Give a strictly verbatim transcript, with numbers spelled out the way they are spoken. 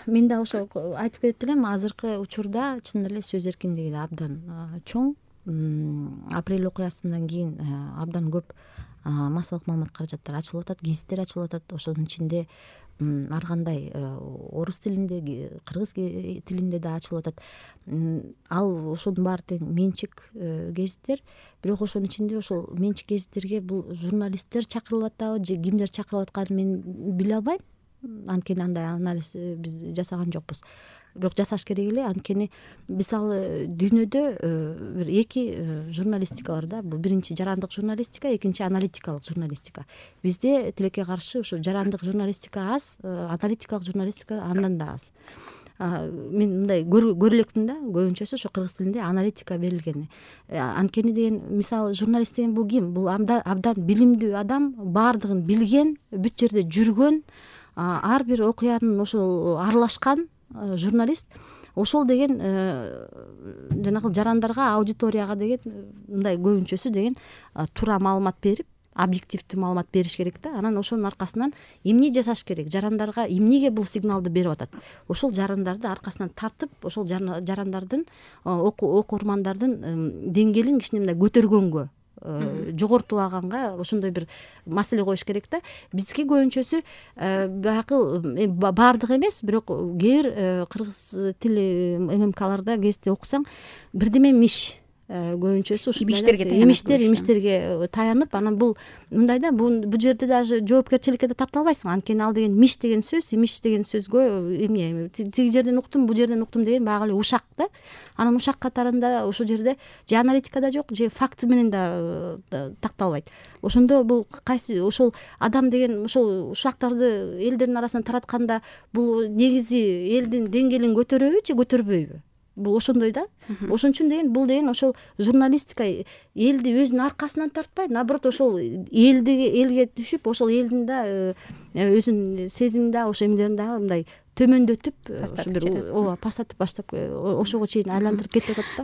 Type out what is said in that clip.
мен да ошо айтып кетет элем, азыркы учурда чын эле сөз эркиндиги да абдан чоң. Апрель окуясынан кийин абдан көп массалык маалымат каражаттары ачылып атат, гезиттер ачылып атат. Ошонун ичинде ар кандай орус тилинде, кыргыз тилинде да ачылып атат. Ал ошонун баары тең менчик гезиттер. Бирок ошонун ичинде ошол менчик гезиттерге бул журналисттер чакырылып атабы же кимдер чакырылып атканын мен биле албайм. Анткени андай анализ биз жасаган жокпуз. Бирок жасаш керек эле. Анткени мисалы дүйнөдө бир эки журналистика бар да. Бул биринчи жарандык журналистика, экинчи аналитикалык журналистика. Бизде тилекке каршы ушу жарандык журналистика аз, аналитикалык журналистика андан да аз. Мен мындай көрө элекмин да, көбүнчөсү ошо кыргыз тилинде аналитика берилген. Анткени деген мисалы журналист деген бул ким? Бул абдан билимдүү адам, баардыгын билген, бүт жерде жүргөн, ар бир окуянын ошол аралашкан журналист. Ошол деген жанагы жарандарга, аудиторияга деген мындай көбүнчөсү деген туура маалымат берип, объективдүү маалымат бериш керек да. Анан ошонун аркасынан эмне жасаш керек? Жарандарга эмнеге бул сигналды берип атат? Ошол жарандарды аркасынан тартып, ошол жарандардын, окурмандардын деңгээлин кичине мындай көтөргөнгө, жогортулаганга ошондой бир маселе коюш керек да. Бизге көбүнчөсү баягы баардыгы эмес, бирок кээ бир кыргыз тили ММКларда гезитте окусаң бирдеме миш, көбүнчөсү ушу имиштерге имиштер имиштерге таянып, анан бул мындай да, бул жерде даже жоопкерчиликке да тарта албайсың. Анткени ал деген миш деген сөз, имиш деген сөзгө эмне тиги жерден уктум, бу жерден уктум деген баягы эле ушак да. Анан ушак катарында ошол жерде же аналитика да жок, же факты менен да такталбайт. Ошондо бул кайсы ошол адам деген ошол ушактарды элдердин арасынан таратканда бул негизи элдин деңгээлин көтөрөбү же көтөрбөйбү? Бул ошондой да. Ошон үчүн деген бул деген ошол журналистика элди өзүнүн аркасынан тартпай, наоборот ошол элди элге түшүп, ошол элдин да өзүнүн сезимин да, ошо эмелерин да мындай төмөндөтүп, ошо бир ооба пастатып баштап ошого чейин айландырып кетип атат да.